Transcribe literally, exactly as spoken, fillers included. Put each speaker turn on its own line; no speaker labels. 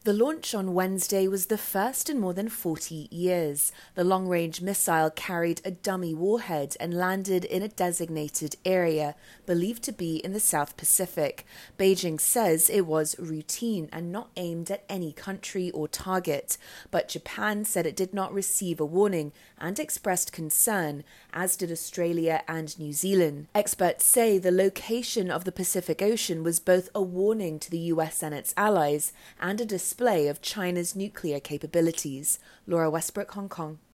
The launch on Wednesday was the first in more than forty years. The long-range missile carried a dummy warhead and landed in a designated area, believed to be in the South Pacific. Beijing says it was routine and not aimed at any country or target. But Japan said it did not receive a warning and expressed concern, as did Australia and New Zealand. Experts say the location of the Pacific Ocean was both a warning to the U S and its allies and a display of China's nuclear capabilities. Laura Westbrook, Hong Kong.